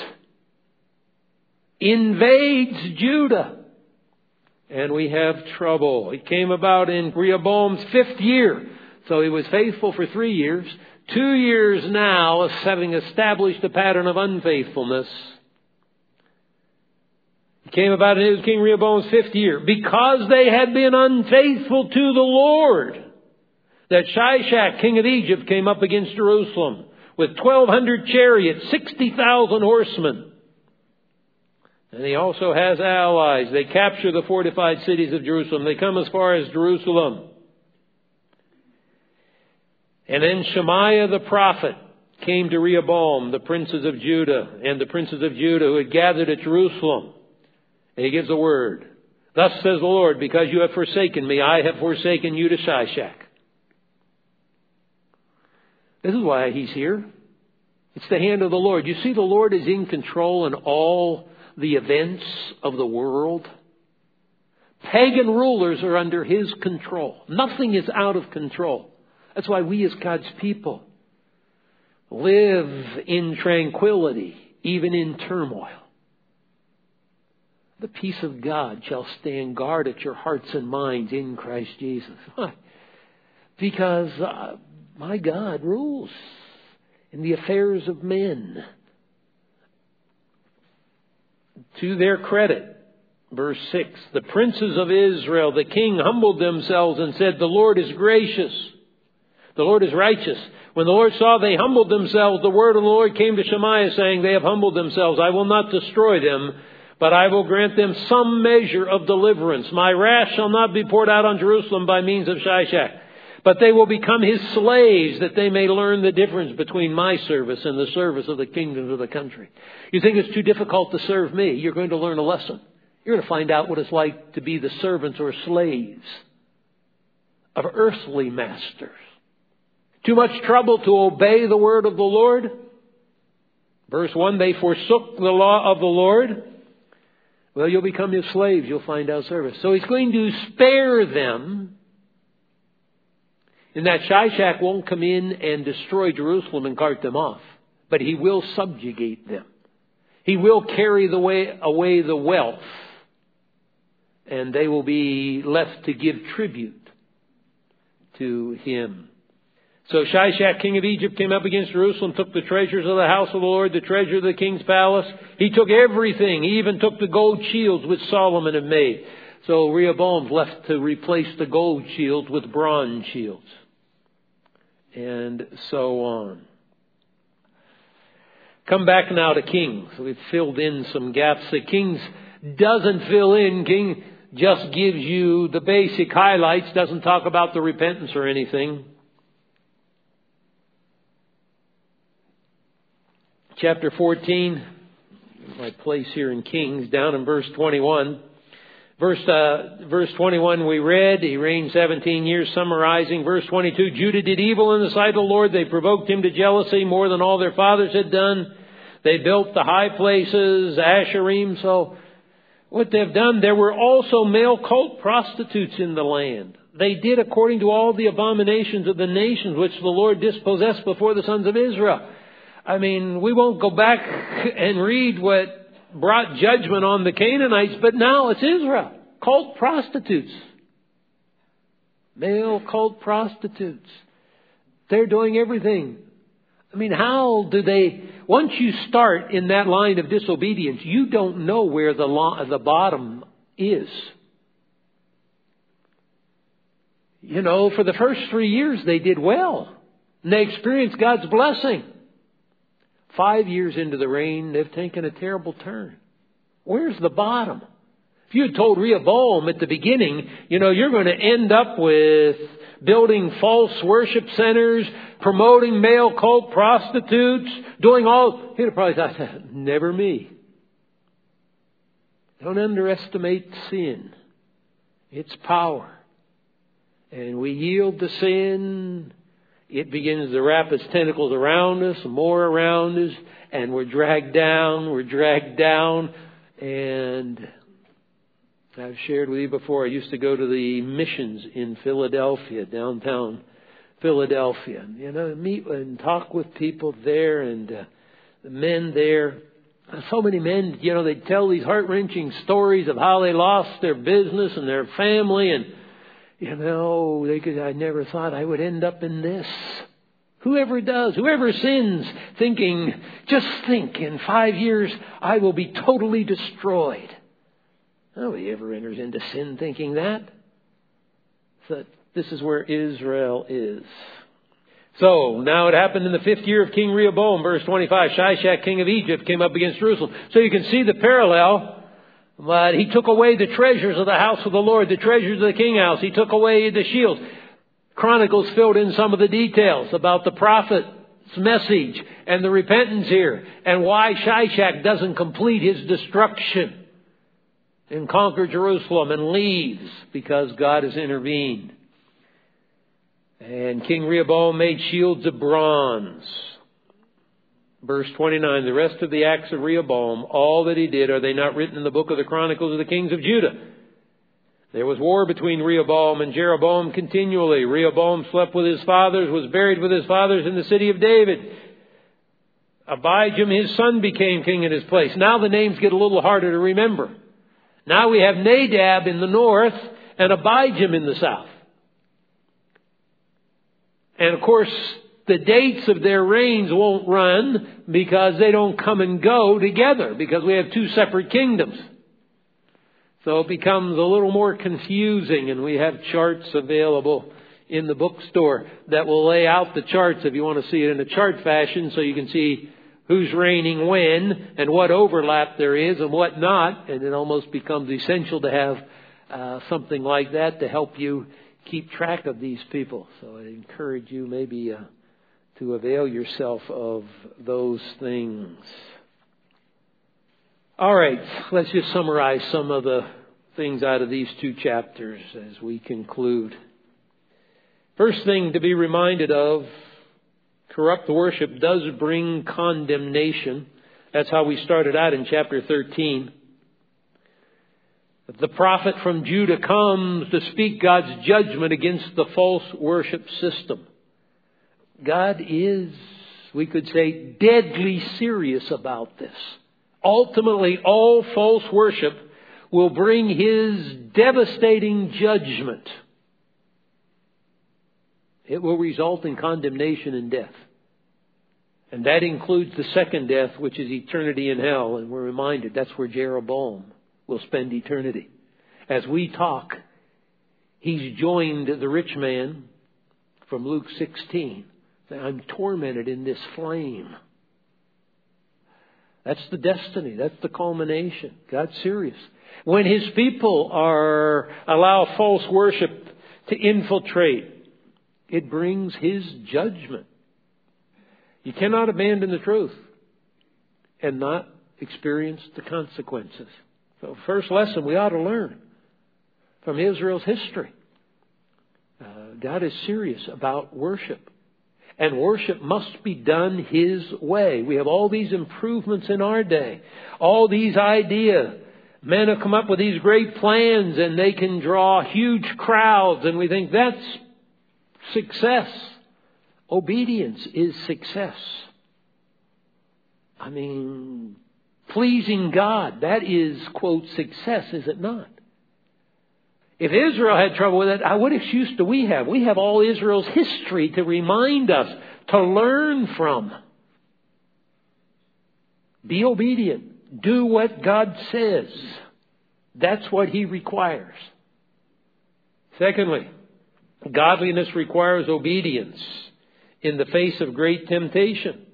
invades Judah. And we have trouble. It came about in Rehoboam's 5th year. So he was faithful for 3 years. 2 years now, having established a pattern of unfaithfulness. It came about in King Rehoboam's 5th year. Because they had been unfaithful to the Lord, that Shishak, king of Egypt, came up against Jerusalem with 1,200 chariots, 60,000 horsemen. And he also has allies. They capture the fortified cities of Jerusalem. They come as far as Jerusalem. And then Shemaiah the prophet came to Rehoboam, the princes of Judah, and the princes of Judah who had gathered at Jerusalem. And he gives a word. Thus says the Lord, because you have forsaken me, I have forsaken you to Shishak. This is why he's here. It's the hand of the Lord. You see, the Lord is in control in all the events of the world. Pagan rulers are under his control. Nothing is out of control. That's why we as God's people live in tranquility, even in turmoil. The peace of God shall stand guard at your hearts and minds in Christ Jesus. Why? Because my God rules in the affairs of men. To their credit, verse 6, the princes of Israel, the king, humbled themselves and said, the Lord is gracious. The Lord is righteous. When the Lord saw they humbled themselves, the word of the Lord came to Shemaiah, saying, they have humbled themselves. I will not destroy them, but I will grant them some measure of deliverance. My wrath shall not be poured out on Jerusalem by means of Shishak, but they will become his slaves, that they may learn the difference between my service and the service of the kingdoms of the country. You think it's too difficult to serve me? You're going to learn a lesson. You're going to find out what it's like to be the servants or slaves of earthly masters. Too much trouble to obey the word of the Lord? Verse 1, they forsook the law of the Lord. Well, you'll become his slaves. You'll find out service. So he's going to spare them. And that Shishak won't come in and destroy Jerusalem and cart them off. But he will subjugate them. He will carry away the wealth. And they will be left to give tribute to him. So Shishak, king of Egypt, came up against Jerusalem, took the treasures of the house of the Lord, the treasure of the king's palace. He took everything. He even took the gold shields which Solomon had made. So Rehoboam's left to replace the gold shields with bronze shields. And so on. Come back now to Kings. We've filled in some gaps. The Kings doesn't fill in. King just gives you the basic highlights. Doesn't talk about the repentance or anything. Chapter 14, my place here in Kings, down in verse 21. Verse 21 we read, he reigned 17 years, summarizing. Verse 22, Judah did evil in the sight of the Lord. They provoked him to jealousy more than all their fathers had done. They built the high places, Asherim. So what they've done, there were also male cult prostitutes in the land. They did according to all the abominations of the nations which the Lord dispossessed before the sons of Israel. I mean, we won't go back and read what brought judgment on the Canaanites, but now it's Israel. Cult prostitutes. Male cult prostitutes. They're doing everything. I mean, how do they... Once you start in that line of disobedience, you don't know where the bottom is. You know, for the first 3 years they did well. And they experienced God's blessing. 5 years into the reign, they've taken a terrible turn. Where's the bottom? If you had told Rehoboam at the beginning, you know, you're going to end up with building false worship centers, promoting male cult prostitutes, doing all... He'd have probably thought, never me. Don't underestimate sin. Its power. And we yield to sin... It begins to wrap its tentacles around us, more around us, and we're dragged down. And I've shared with you before, I used to go to the missions in Philadelphia, downtown Philadelphia. You know, meet and talk with people there and the men there. So many men, you know, they tell these heart-wrenching stories of how they lost their business and their family and you know, I never thought I would end up in this. Whoever does, whoever sins, thinking, just think, in 5 years I will be totally destroyed. Nobody ever enters into sin thinking that. So this is where Israel is. So, now it happened in the 5th year of King Rehoboam, verse 25. Shishak, king of Egypt, came up against Jerusalem. So you can see the parallel. But he took away the treasures of the house of the Lord, the treasures of the king house. He took away the shields. Chronicles filled in some of the details about the prophet's message and the repentance here, and why Shishak doesn't complete his destruction and conquer Jerusalem and leaves, because God has intervened. And King Rehoboam made shields of bronze. Verse 29, the rest of the acts of Rehoboam, all that he did, are they not written in the book of the Chronicles of the kings of Judah? There was war between Rehoboam and Jeroboam continually. Rehoboam slept with his fathers, was buried with his fathers in the city of David. Abijam, his son, became king in his place. Now the names get a little harder to remember. Now we have Nadab in the north and Abijam in the south. And of course, the dates of their reigns won't run because they don't come and go together, because we have two separate kingdoms. So it becomes a little more confusing, and we have charts available in the bookstore that will lay out the charts if you want to see it in a chart fashion, so you can see who's reigning when and what overlap there is and what not. And it almost becomes essential to have something like that to help you keep track of these people. So I encourage you maybe to avail yourself of those things. All right, let's just summarize some of the things out of these two chapters as we conclude. First thing to be reminded of, corrupt worship does bring condemnation. That's how we started out in chapter 13. The prophet from Judah comes to speak God's judgment against the false worship system. God is, we could say, deadly serious about this. Ultimately, all false worship will bring His devastating judgment. It will result in condemnation and death. And that includes the second death, which is eternity in hell. And we're reminded that's where Jeroboam will spend eternity. As we talk, he's joined the rich man from Luke 16. I'm tormented in this flame. That's the destiny. That's the culmination. God's serious. When His people allow false worship to infiltrate, it brings His judgment. You cannot abandon the truth and not experience the consequences. So first lesson we ought to learn from Israel's history. God is serious about worship. And worship must be done His way. We have all these improvements in our day. All these ideas. Men have come up with these great plans and they can draw huge crowds. And we think that's success. Obedience is success. I mean, pleasing God, that is, quote, success, is it not? If Israel had trouble with it, what excuse do we have? We have all Israel's history to remind us, to learn from. Be obedient. Do what God says. That's what He requires. Secondly, godliness requires obedience in the face of great temptation.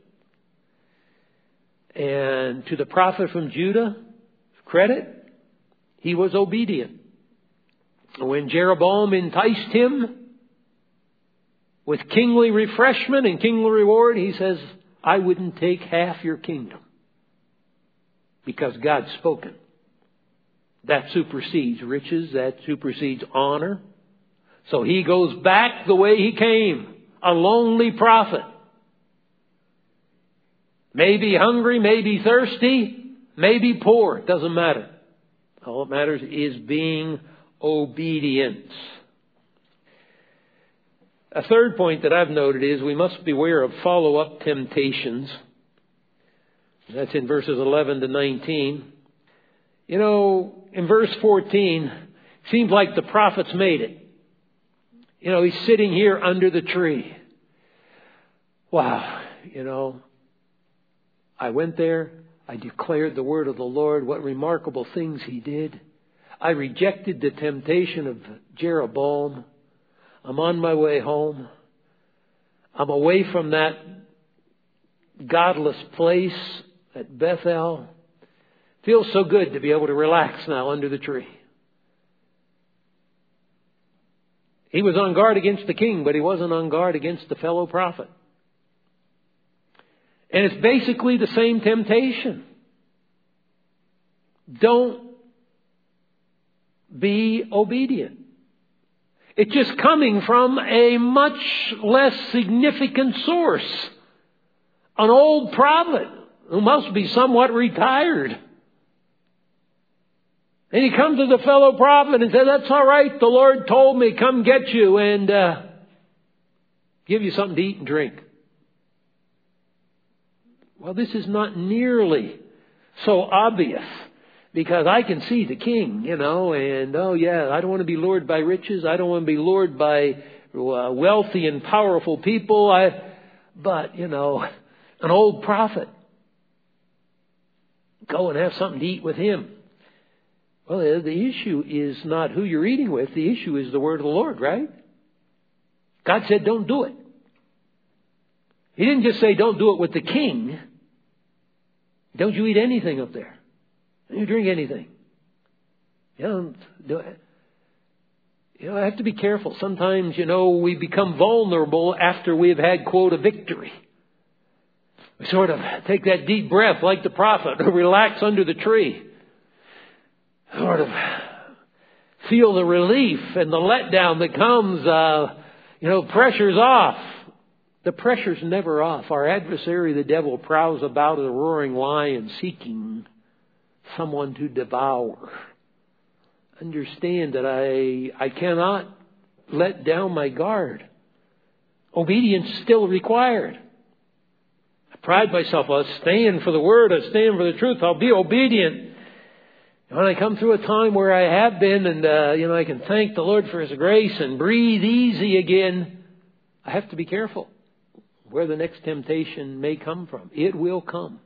And to the prophet from Judah, credit, he was obedient. When Jeroboam enticed him with kingly refreshment and kingly reward, he says, I wouldn't take half your kingdom. Because God's spoken. That supersedes riches. That supersedes honor. So he goes back the way he came. A lonely prophet. Maybe hungry, maybe thirsty, maybe poor. It doesn't matter. All that matters is being obedient. A third point that I've noted is we must beware of follow-up temptations. That's in verses 11 to 19. You know, in verse 14, it seems like the prophet's made it. You know, he's sitting here under the tree. Wow, you know, I went there. I declared the word of the Lord. What remarkable things he did. I rejected the temptation of Jeroboam. I'm on my way home. I'm away from that godless place at Bethel. Feels so good to be able to relax now under the tree. He was on guard against the king, but he wasn't on guard against the fellow prophet. And it's basically the same temptation. Don't be obedient. It's just coming from a much less significant source. An old prophet who must be somewhat retired. And he comes to the fellow prophet and says, that's all right, the Lord told me, come get you and give you something to eat and drink. Well, this is not nearly so obvious, because I can see the king, and oh yeah, I don't want to be lured by riches. I don't want to be lured by wealthy and powerful people. But an old prophet, go and have something to eat with him. Well, the issue is not who you're eating with. The issue is the word of the Lord, right? God said, don't do it. He didn't just say, don't do it with the king. Don't you eat anything up there. Don't you drink anything. You don't do it. I have to be careful. Sometimes, we become vulnerable after we've had, quote, a victory. We sort of take that deep breath like the prophet, or relax under the tree. Sort of feel the relief and the letdown that comes, pressure's off. The pressure's never off. Our adversary, the devil, prowls about as a roaring lion seeking someone to devour. Understand that I cannot let down my guard. Obedience is still required. I pride myself. I'll stand for the word. I'll stand for the truth. I'll be obedient. When I come through a time where I have been and, I can thank the Lord for His grace and breathe easy again, I have to be careful where the next temptation may come from. It will come.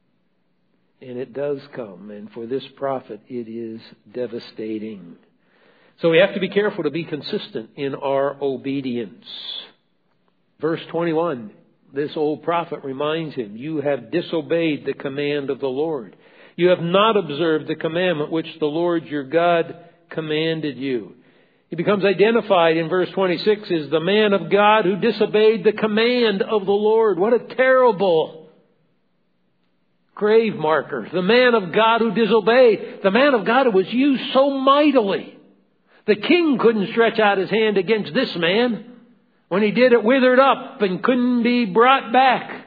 And it does come. And for this prophet, it is devastating. So we have to be careful to be consistent in our obedience. Verse 21, this old prophet reminds him, you have disobeyed the command of the Lord. You have not observed the commandment which the Lord your God commanded you. He becomes identified in verse 26 as the man of God who disobeyed the command of the Lord. What a terrible grave marker. The man of God who disobeyed. The man of God who was used so mightily. The king couldn't stretch out his hand against this man. When he did, it withered up and couldn't be brought back.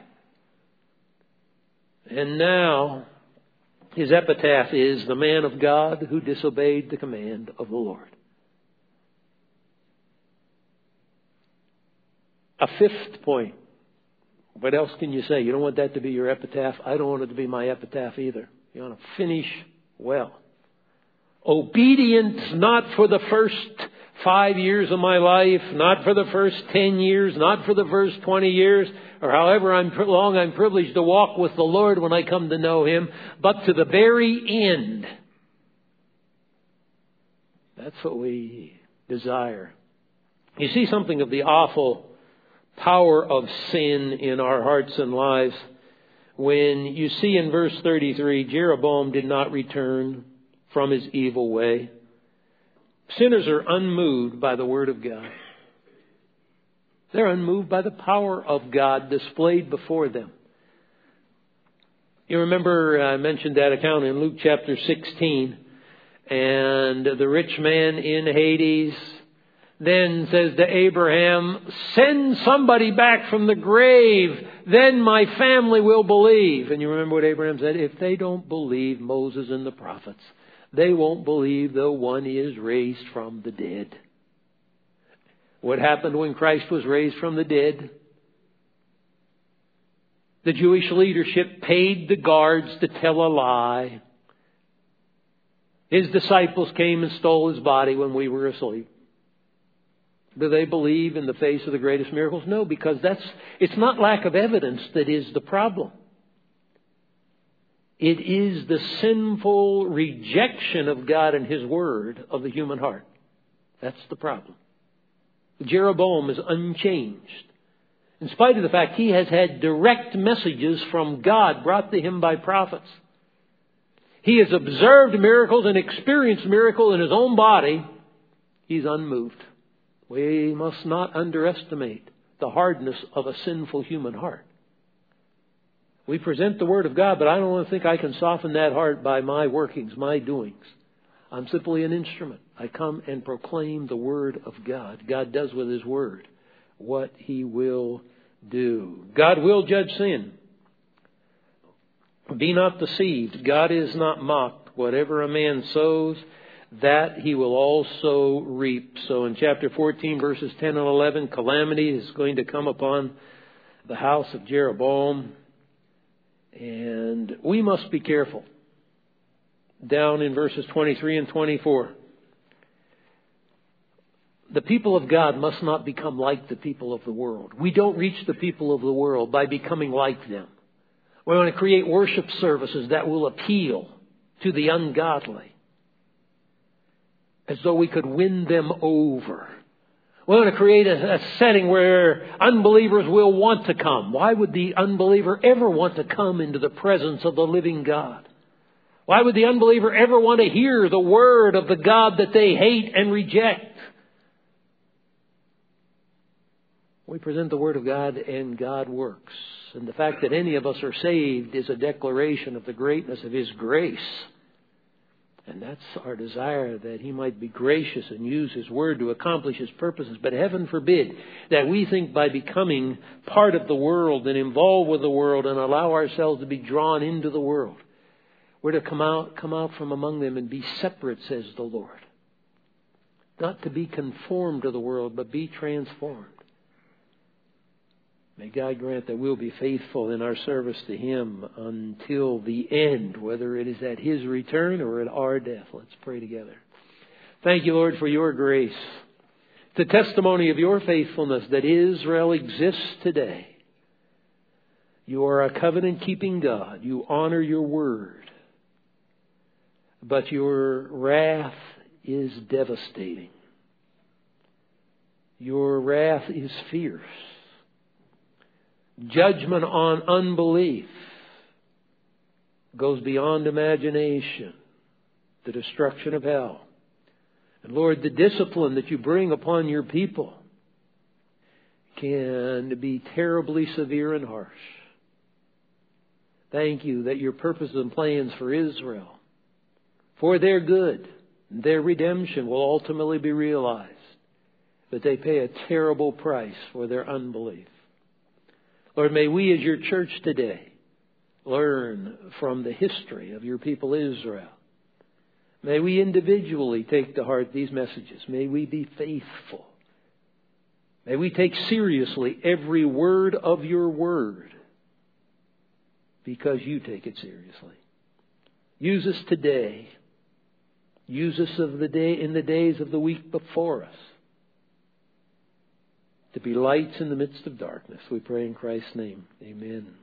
And now his epitaph is the man of God who disobeyed the command of the Lord. A fifth point. What else can you say? You don't want that to be your epitaph. I don't want it to be my epitaph either. You want to finish well. Obedience not for the first 5 years of my life, not for the first 10 years, not for the first 20 years, or however long I'm privileged to walk with the Lord when I come to know Him, but to the very end. That's what we desire. You see something of the awful power of sin in our hearts and lives when you see in verse 33, Jeroboam did not return from his evil way. Sinners are unmoved by the Word of God. They're unmoved by the power of God displayed before them. You remember I mentioned that account in Luke chapter 16. And the rich man in Hades then says to Abraham, send somebody back from the grave, then my family will believe. And you remember what Abraham said? If they don't believe Moses and the prophets, they won't believe though one is raised from the dead. What happened when Christ was raised from the dead? The Jewish leadership paid the guards to tell a lie. His disciples came and stole His body when we were asleep. Do they believe in the face of the greatest miracles? No, because it's not lack of evidence that is the problem. It is the sinful rejection of God and His Word of the human heart. That's the problem. Jeroboam is unchanged. In spite of the fact he has had direct messages from God brought to him by prophets. He has observed miracles and experienced miracles in his own body. He's unmoved. We must not underestimate the hardness of a sinful human heart. We present the Word of God, but I don't want to think I can soften that heart by my workings, my doings. I'm simply an instrument. I come and proclaim the Word of God. God does with His Word what He will do. God will judge sin. Be not deceived. God is not mocked. Whatever a man sows, that he will also reap. So in chapter 14, verses 10 and 11, calamity is going to come upon the house of Jeroboam. And we must be careful. Down in verses 23 and 24. The people of God must not become like the people of the world. We don't reach the people of the world by becoming like them. We want to create worship services that will appeal to the ungodly, as though we could win them over. We want to create a setting where unbelievers will want to come. Why would the unbeliever ever want to come into the presence of the living God? Why would the unbeliever ever want to hear the word of the God that they hate and reject? We present the Word of God and God works. And the fact that any of us are saved is a declaration of the greatness of His grace. And that's our desire, that He might be gracious and use His Word to accomplish His purposes. But heaven forbid that we think by becoming part of the world and involved with the world and allow ourselves to be drawn into the world, we're to come out from among them and be separate, says the Lord. Not to be conformed to the world, but be transformed. May God grant that we'll be faithful in our service to Him until the end, whether it is at His return or at our death. Let's pray together. Thank you, Lord, for your grace. The testimony of your faithfulness that Israel exists today. You are a covenant-keeping God. You honor your word. But your wrath is devastating. Your wrath is fierce. Judgment on unbelief goes beyond imagination. The destruction of hell. And Lord, the discipline that you bring upon your people can be terribly severe and harsh. Thank you that your purposes and plans for Israel, for their good, their redemption will ultimately be realized. But they pay a terrible price for their unbelief. Lord, may we as your church today learn from the history of your people Israel. May we individually take to heart these messages. May we be faithful. May we take seriously every word of your word, because you take it seriously. Use us today. Use us in the days of the week before us, to be lights in the midst of darkness. We pray in Christ's name. Amen.